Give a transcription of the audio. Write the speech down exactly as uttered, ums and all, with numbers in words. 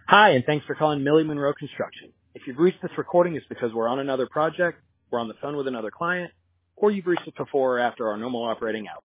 Hi, and thanks for calling Millie Monroe Construction. If you've reached this recording, it's because we're on another project, we're on the phone with another client, or you've reached us before or after our normal operating hours.